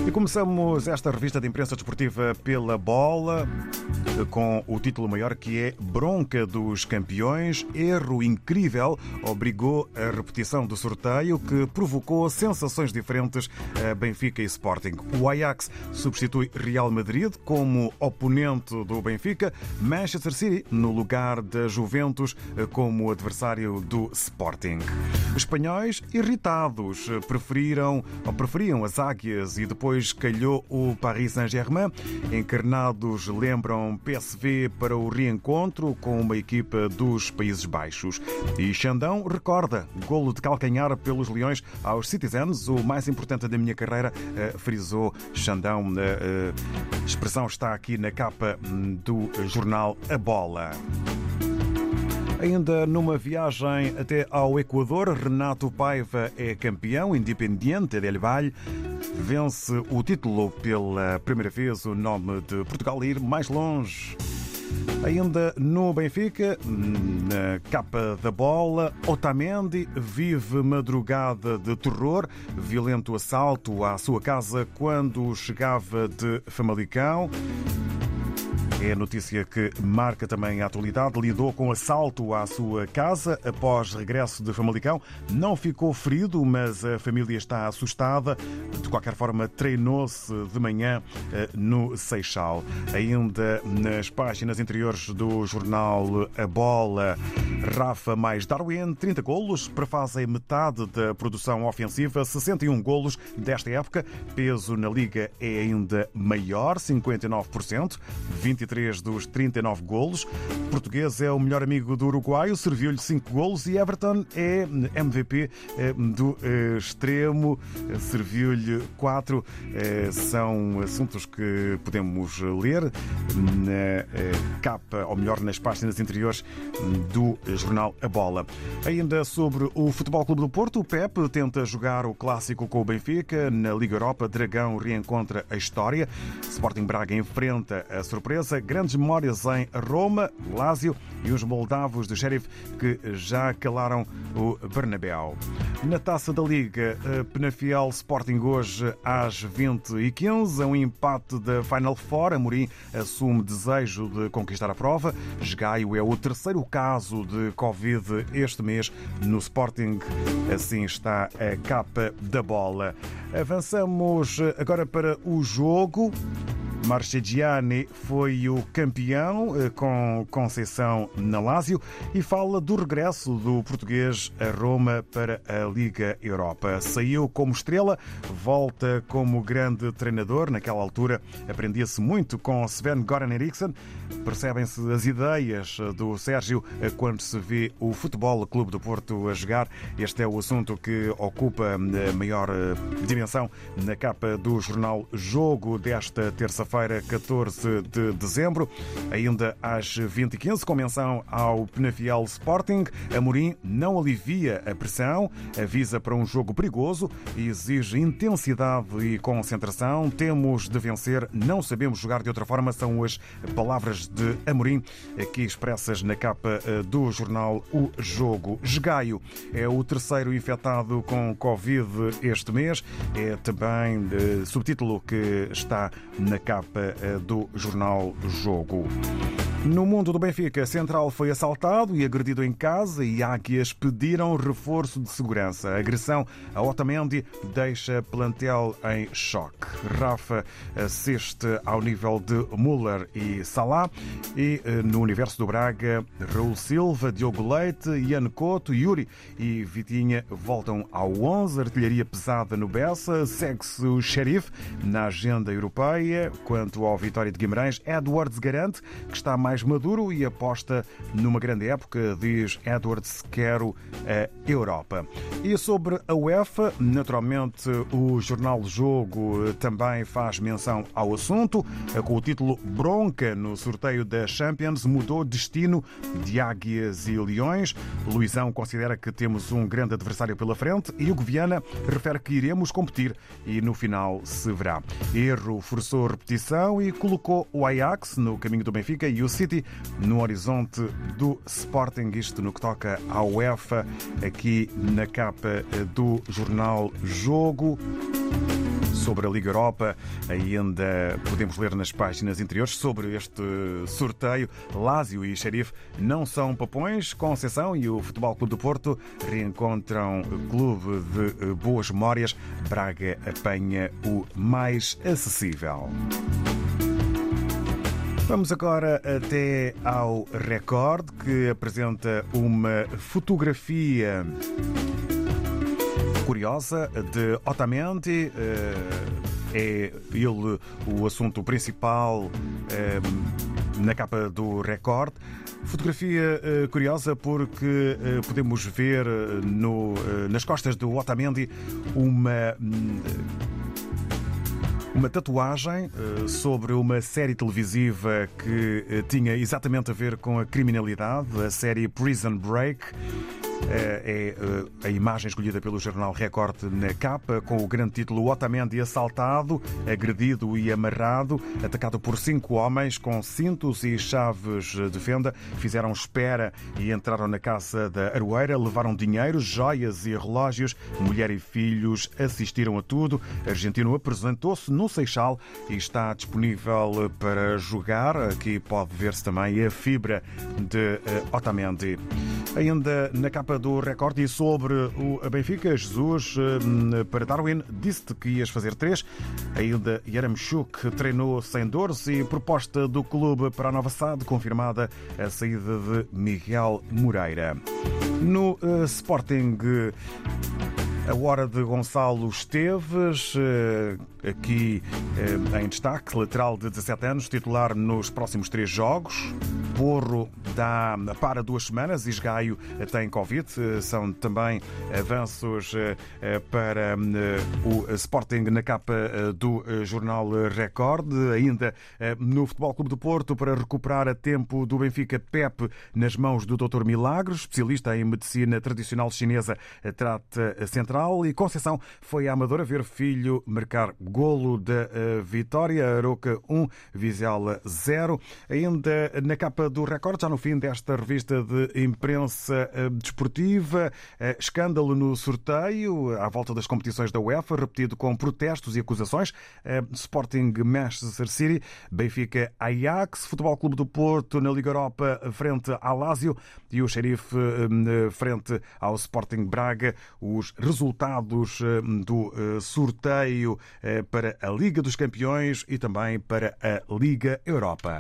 E começamos esta revista de imprensa desportiva pela bola, com o título maior que é Bronca dos Campeões. Erro incrível obrigou a repetição do sorteio que provocou sensações diferentes a Benfica e Sporting. O Ajax substitui Real Madrid como oponente do Benfica, Manchester City no lugar da Juventus como adversário do Sporting. Espanhóis irritados preferiam as águias e depois calhou o Paris Saint-Germain. Encarnados lembram PSV para o reencontro com uma equipa dos Países Baixos. E Xandão recorda golo de calcanhar pelos Leões aos Citizens, o mais importante da minha carreira, frisou Xandão. A expressão está aqui na capa do jornal A Bola. Ainda numa viagem até ao Equador, Renato Paiva é campeão. Independiente del Valle vence o título pela primeira vez, o nome de Portugal a ir mais longe. Ainda no Benfica, na capa da bola, Otamendi vive madrugada de terror, violento assalto à sua casa quando chegava de Famalicão. É a notícia que marca também a atualidade. Lidou com assalto à sua casa após regresso de Famalicão. Não ficou ferido, mas a família está assustada. De qualquer forma, treinou-se de manhã no Seixal. Ainda nas páginas interiores do jornal A Bola, Rafa mais Darwin, 30 golos, prefazem metade da produção ofensiva, 61 golos desta época. Peso na Liga é ainda maior, 59%, 23 dos 39 golos. Português é o melhor amigo do uruguaio, serviu-lhe 5 golos, e Everton é MVP do extremo, serviu-lhe 4. São assuntos que podemos ler na capa, ou melhor, nas páginas interiores do jornal A Bola. Ainda sobre o Futebol Clube do Porto, o Pep tenta jogar o clássico com o Benfica. Na Liga Europa, Dragão reencontra a história. Sporting Braga enfrenta a surpresa. Grandes memórias em Roma, Lazio e os moldavos de Sheriff que já calaram o Bernabéu. Na Taça da Liga, Penafiel Sporting hoje às 20h15. Um empate da Final Four. Amorim assume desejo de conquistar a prova. Esgaio é o terceiro caso de Covid este mês no Sporting. Assim está a capa da bola. Avançamos agora para o jogo. Marchegiani foi o campeão com Conceição na Lazio e fala do regresso do português a Roma para a Liga Europa. Saiu como estrela, volta como grande treinador. Naquela altura aprendia-se muito com Sven-Göran Eriksson. Percebem-se as ideias do Sérgio quando se vê o Futebol Clube do Porto a jogar. Este é o assunto que ocupa a maior dimensão na capa do jornal Jogo desta terça-feira, 14 de dezembro. Ainda às 20h15, com menção ao Penafiel Sporting. Amorim não alivia a pressão, avisa para um jogo perigoso e exige intensidade e concentração. Temos de vencer, não sabemos jogar de outra forma, são as palavras de Amorim aqui expressas na capa do jornal O Jogo. Esgaio é o terceiro infectado com Covid este mês. É também subtítulo que está na capa do jornal Jogo. No mundo do Benfica, Central foi assaltado e agredido em casa e Águias pediram reforço de segurança. A agressão a Otamendi deixa plantel em choque. Rafa assiste ao nível de Müller e Salah. E no universo do Braga, Raul Silva, Diogo Leite, Ian Couto, Yuri e Vitinha voltam ao 11. Artilharia pesada no Bessa. Segue-se o Sheriff na agenda europeia. Quanto ao Vitória de Guimarães, Edwards garante que está mais maduro e aposta numa grande época. Diz Edwards: quero a Europa. E sobre a UEFA, naturalmente o jornal Jogo também faz menção ao assunto, com o título Bronca no sorteio da Champions, mudou destino de Águias e Leões. Luizão considera que temos um grande adversário pela frente e Hugo Viana refere que iremos competir e no final se verá. Erro forçou repetição e colocou o Ajax no caminho do Benfica e o City no horizonte do Sporting. Isto no que toca à UEFA, aqui na capa do jornal Jogo. sobre a Liga Europa. Ainda podemos ler nas páginas interiores sobre este sorteio. Lazio e Xerife não são papões. Conceição e o Futebol Clube do Porto reencontram clube de boas memórias. Braga apanha o mais acessível. Vamos agora até ao Record, que apresenta uma fotografia curiosa de Otamendi. É ele o assunto principal na capa do Record. Fotografia curiosa porque podemos ver nas costas do Otamendi uma tatuagem sobre uma série televisiva que tinha exatamente a ver com a criminalidade, a série Prison Break. É a imagem escolhida pelo jornal Record na capa, com o grande título: Otamendi assaltado, agredido e amarrado, atacado por 5 homens com cintos e chaves de fenda. Fizeram espera e entraram na casa da Aroeira, levaram dinheiro, joias e relógios. Mulher e filhos assistiram a tudo. O argentino apresentou-se no Seixal e está disponível para jogar. Aqui pode ver-se também a fibra de Otamendi. Ainda na capa do Record e sobre o Benfica, Jesus para Darwin, disse-te que ias fazer 3. Ainda Yaramchuk treinou sem dores e proposta do clube para a nova SAD, confirmada a saída de Miguel Moreira. No Sporting, a hora de Gonçalo Esteves, aqui em destaque, lateral de 17 anos, titular nos próximos 3 jogos. Porro dá para 2 semanas, Isgaio tem Covid. São também avanços para o Sporting na capa do jornal Record. Ainda no Futebol Clube do Porto, para recuperar a tempo do Benfica, Pepe nas mãos do Dr. Milagres, especialista em medicina tradicional chinesa, trata central. E Conceição foi à Amadora ver filho marcar golo da vitória. Aroca 1, Vizela 0. Ainda na capa do Record, já no fim desta revista de imprensa desportiva, escândalo no sorteio à volta das competições da UEFA, repetido com protestos e acusações. Sporting Manchester City, Benfica Ajax, Futebol Clube do Porto na Liga Europa frente ao Lazio e o Xerife frente ao Sporting Braga. Os resultados do sorteio para a Liga dos Campeões e também para a Liga Europa.